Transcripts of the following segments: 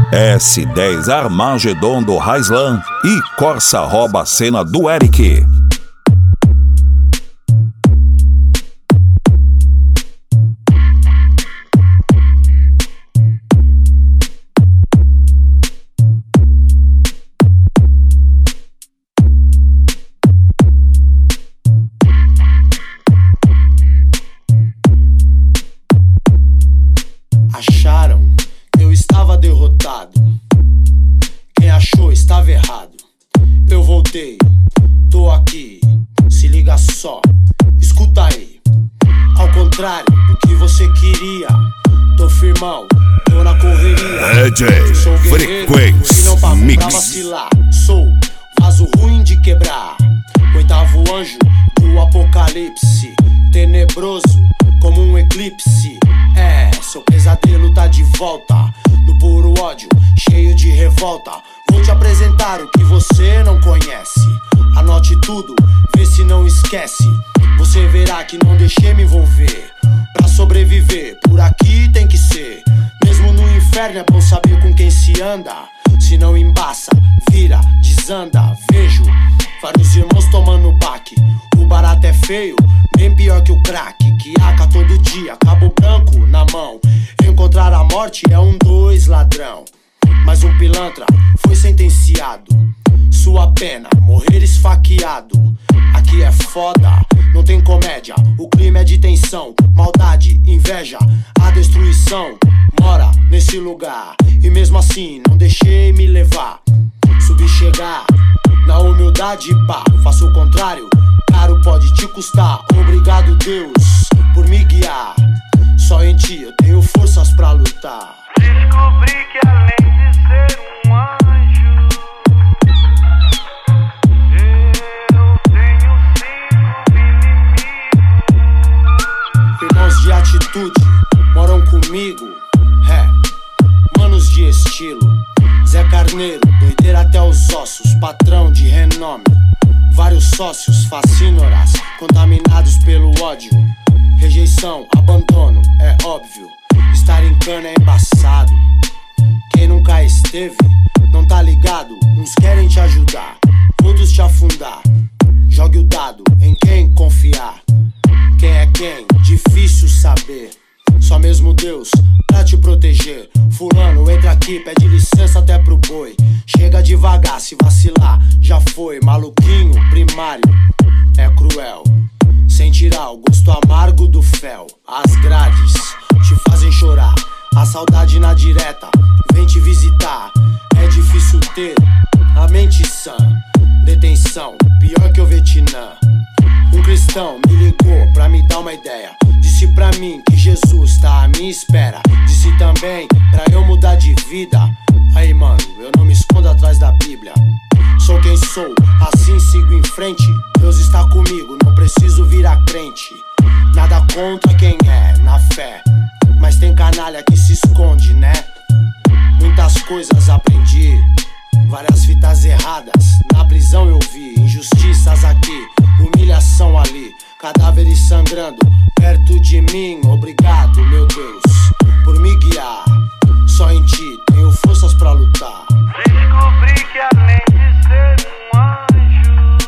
S10 Armagedon do Raislan e Corsa rouba a cena do Eric. Acharam que eu estava derrotado. Quem achou estava errado. Eu voltei, tô aqui. Se liga só, escuta aí. Ao contrário do que você queria, tô firmão, tô na correria. DJ Sou guerreiro Frequência e não pago pra Mix. vacilar. Sou vaso ruim de quebrar, oitavo anjo do apocalipse, tenebroso como um eclipse. É, seu pesadelo tá de volta, no puro ódio, cheio de revolta. Vou te apresentar o que você não conhece. Anote tudo, vê se não esquece. Você verá que não deixei me envolver. Pra sobreviver, por aqui tem que ser. Mesmo no inferno é bom saber com quem se anda. Se não embaça, vira, desanda. Vejo vários irmãos tomando baque. O barato é feio, bem pior que o crack. Que aca todo dia, cabo branco na mão. Encontrar a morte é 2 ladrão. Mas um pilantra foi sentenciado. Sua pena, morrer esfaqueado. Aqui é foda, não tem comédia. O clima é de tensão, maldade, inveja. A destruição mora nesse lugar. E mesmo assim não deixei me levar. Subi chegar na humildade, pá. Faço o contrário, caro pode te custar. Obrigado Deus por me guiar. Só em ti eu tenho forças pra lutar. Descobri que além de ser um anjo, eu tenho 5 inimigos. Irmãos de atitude moram comigo. Manos de estilo. Zé Carneiro, doideira até os ossos. Patrão de renome. Vários sócios, fascínoras, contaminados pelo ódio. Rejeição, abandono, é óbvio. Estar em cana é embaçado. Quem nunca esteve, não tá ligado. Uns querem te ajudar, outros te afundar. Jogue o dado em quem confiar. Quem é quem? Difícil saber. Só mesmo Deus pra te proteger. Fulano, entra aqui, pede licença até pro boi. Chega devagar, se vacilar, já foi. Maluquinho, primário, é cruel. Sem tirar o gosto amargo do fel. As grades te fazem chorar. A saudade na direta vem te visitar. É difícil ter a mente sã. Detenção, pior que o Vietnã. Um cristão me ligou pra me dar uma ideia. Disse pra mim que Jesus tá à minha espera. Disse também pra eu mudar de vida. Aí mano, eu não me escondo atrás da Bíblia. Sou quem sou, assim sigo em frente. Deus está comigo, não preciso virar crente. Nada contra quem é, na fé. Mas tem canalha que se esconde, né? Muitas coisas aprendi, várias fitas erradas. Na prisão eu vi injustiças aqui, humilhação ali, cadáveres sangrando perto de mim. Obrigado, meu Deus, por me guiar. Só em ti tenho forças pra lutar. Descobri que além de ser um anjo,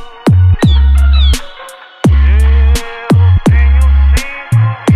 eu tenho 5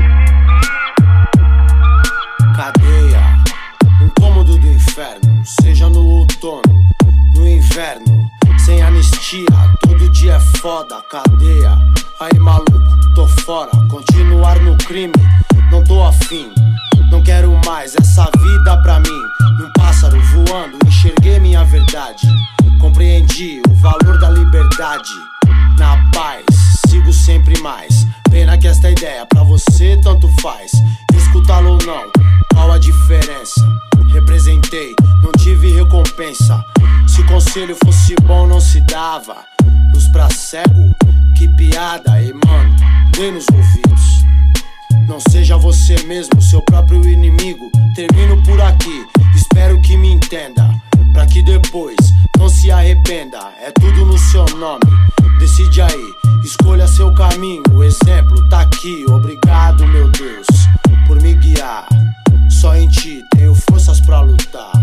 inimigos. Cadeia, um cômodo do inferno. Seja no outono, no inverno. Sem anistia, todo dia é foda. Cadeia, aí maluco, tô fora. Continuar no crime, não tô afim. Não quero mais essa vida pra mim. Num pássaro voando, enxerguei minha verdade. Compreendi o valor da liberdade. Na paz, sigo sempre mais. Pena que esta ideia pra você tanto faz. Escutá-lo ou não, qual a diferença? Representei, não tive recompensa. Se conselho fosse bom não se dava. Luz pra cego, que piada. E mano, dê nos ouvidos. Não seja você mesmo, seu próprio inimigo. Termino por aqui, espero que me entenda. Pra que depois não se arrependa. É tudo no seu nome, decide aí. Escolha seu caminho, o exemplo tá aqui. Obrigado, meu Deus, por me guiar. Só em ti tenho forças pra lutar.